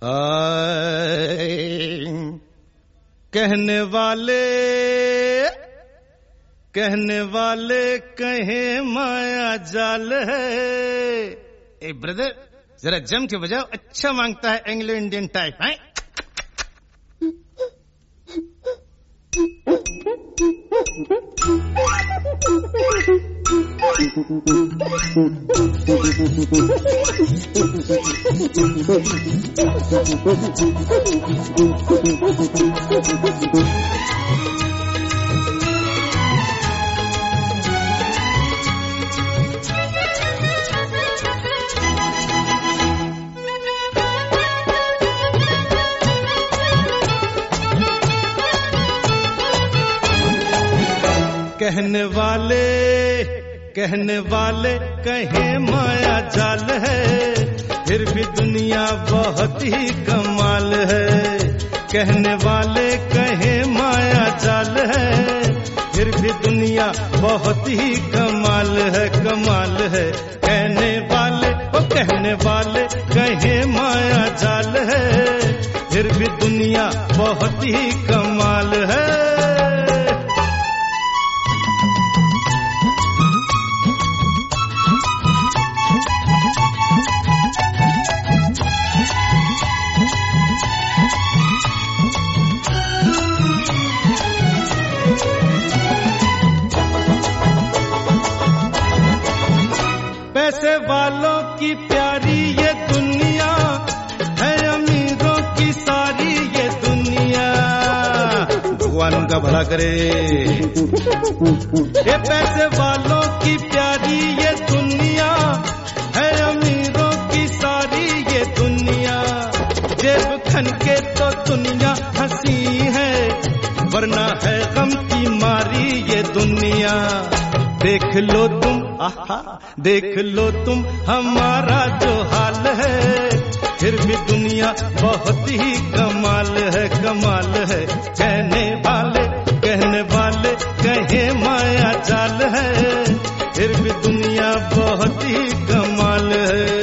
कहने वाले कहे माया जाल है। ए ब्रदर, जरा जम के बजाओ, अच्छा मांगता है एंग्लो इंडियन टाइप है। कहने वाले कहे माया जाल है, फिर भी दुनिया बहुत ही कमाल है। कहने वाले कहे माया जाल है, फिर भी दुनिया बहुत ही कमाल है, कमाल है। कहने वाले कहे माया जाल है, फिर भी दुनिया बहुत ही कमाल है। पैसे वालों की प्यारी ये दुनिया है, अमीरों की सारी ये दुनिया। भगवान उनका भला करे। ये पैसे वालों की प्यारी ये दुनिया है, अमीरों की सारी ये दुनिया। जेब खन के तो दुनिया हंसी है, वरना है गम की मारी ये दुनिया। देख लो तुम, देख लो तुम हमारा जो हाल है, फिर भी दुनिया बहुत ही कमाल है, कमाल है। कहने वाले कहे माया जाल है, फिर भी दुनिया बहुत ही कमाल है।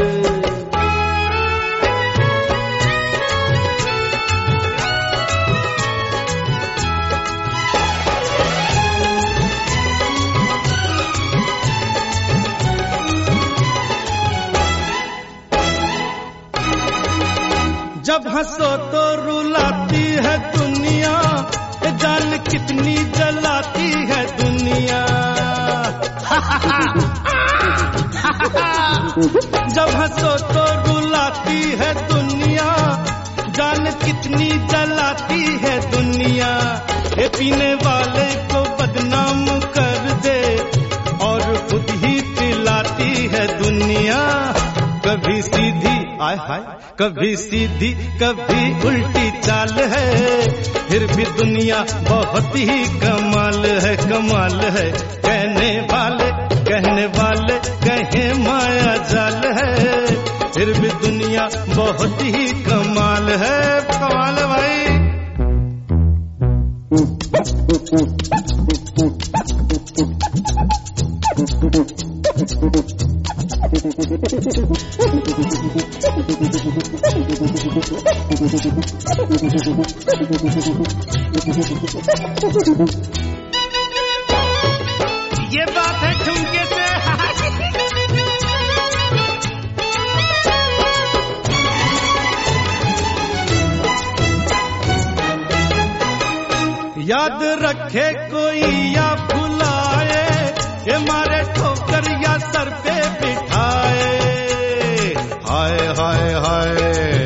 जब हंसो तो रुलाती है दुनिया, जान कितनी जलाती है दुनिया। जब हंसो तो रुलाती है दुनिया, जान कितनी जलाती है दुनिया। ये पीने वाले को बदनाम कर दे और खुद ही पिलाती है दुनिया। कभी सीधी आय हाय, कभी सीधी कभी उल्टी चाल है, फिर भी दुनिया बहुत ही कमाल है, कमाल है। कहने वाले कहे माया जाल है, फिर भी दुनिया बहुत ही कमाल है, कमाल है भाई। ये बात है ठुमके से। याद रखे कोई या भुलाए, ये मारे ठोकर या सर पे बिठाए। हाय हाय हाय,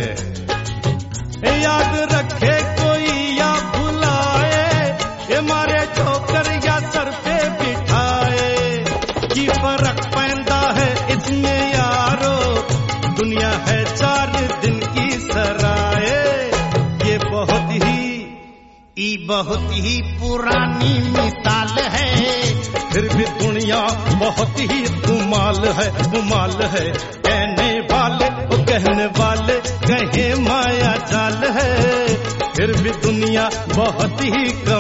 याद रखे कोई या भुलाए, ये मारे ठोकर या सर पे बिठाए। की फर्क पैदा है इसमें यारो, दुनिया है 4 दिन की सराय। ये बहुत ही पुरानी मिसाल है, फिर भी दुनिया बहुत ही कमाल है, कमाल है। कहने वाले कहे माया जाल है, फिर भी दुनिया बहुत ही